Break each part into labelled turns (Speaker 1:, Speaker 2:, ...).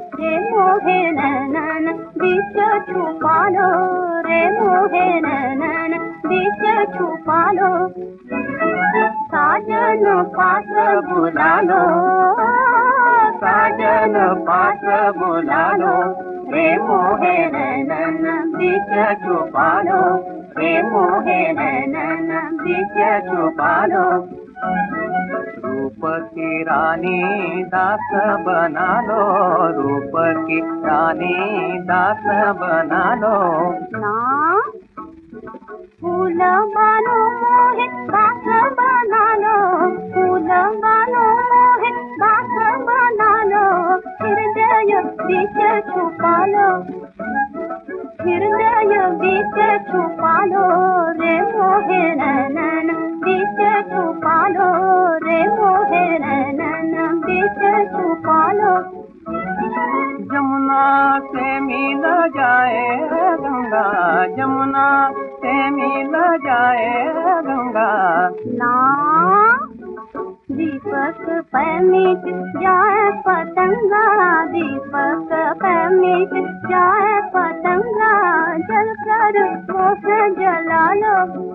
Speaker 1: रे मोहे नैनन बीच छुपा लो, रे मोहे नैनन बीच छुपा लो। साजन पास बुला लो, साजन पास बुला लो, रे मोहे नैनन बीच छुपा लो, रे मोहे नैनन बीच छुपा लो।
Speaker 2: रूप की रानी दास बना लो, रूप की रानी दास बना लो।
Speaker 1: ना फूल बानो मोहे दास बना लो, फूल बानो मोहे दास बना लो। हृदय बीच छुपा लो, हृदय बीच छुपा लो, रे मोहे नैनन बीच छुपा लो, रे मोहे नैनन बीच छुपा लो।
Speaker 2: जमुना से मिल जाए गंगा, जमुना से मिल जाए गंगा।
Speaker 1: ना दीपक पे मिट जाए पतंगा, दीपक पे मिट जाए पतंगा। जलकर मोह जला लो,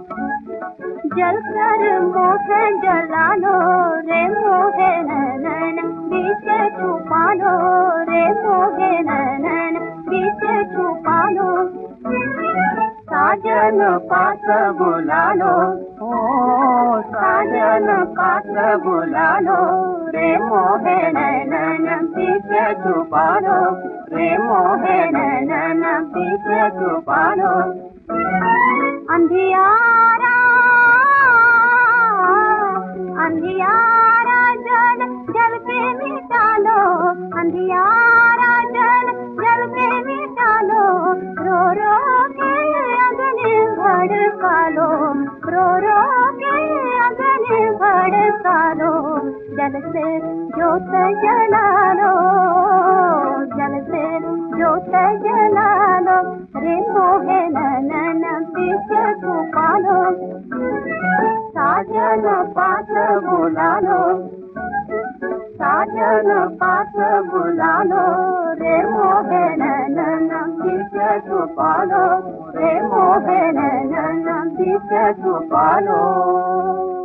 Speaker 1: जलकर मोह जला लो, रे मोहे नैनन बीच छुपा लो, रे मोहे नैनन बीच छुपा लो। साजन पास बुला लो,
Speaker 2: ओ
Speaker 1: साजन पास बुला लो, रे मोहे नैनन बीच छुपा लो, रे मोहे नैनन बीच छुपा लो। अंधियारा अंधियारा जल जल के मिटा लो, अंधियारा जल जल के मिटा लो। रो रो के अगन भड़का लो, रो रो के अगन भड़का लो। जल से जोत जला लो, जल से जोत जला लो, रे मोहे नैनन बीच छुपा लो। साजन पास बुला लो, साजन पास बुला लो, रे मोहे नैनन बीच छुपा लो, रे मोहे नैनन बीच छुपा लो।